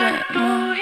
почему.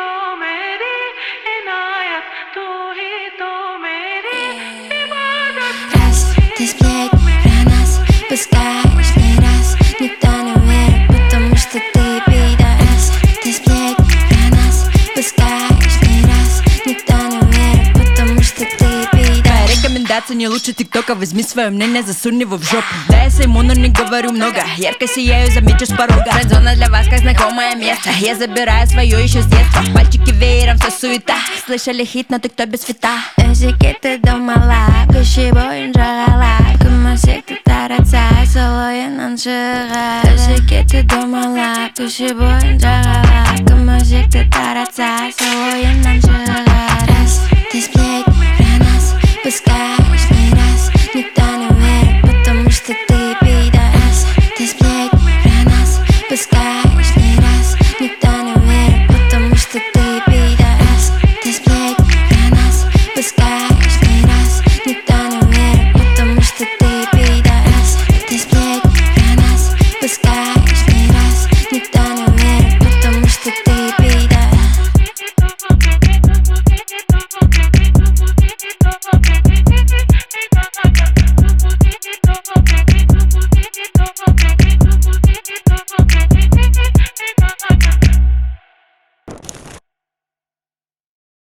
Раз ты сплетни про нас пускаешь не раз, никто не верит, потому что ты пидорас. Ты сплетни про нас пускаешь не раз, никто не верит, потому что ты пидорас. Рекомендация не лучше тиктока, возьми свое мнение, засунь его в жопу. Да, я сойму, но не говорю много, ярко сияю, заметишь с порога. Френдзона для вас как знакомое место, я забираю свое еще с детства. Пальчики веером, вся суета, слышали хит, но ты кто без фита? Özge te domala, kışı boyunca ağlar. Kırmasık tutar atar, solo yanan çıkar. Özge te domala, kışı boyunca ağlar. Kırmasık tutar atar, solo yanan çıkar. Раз ты сплетни про нас пускаешь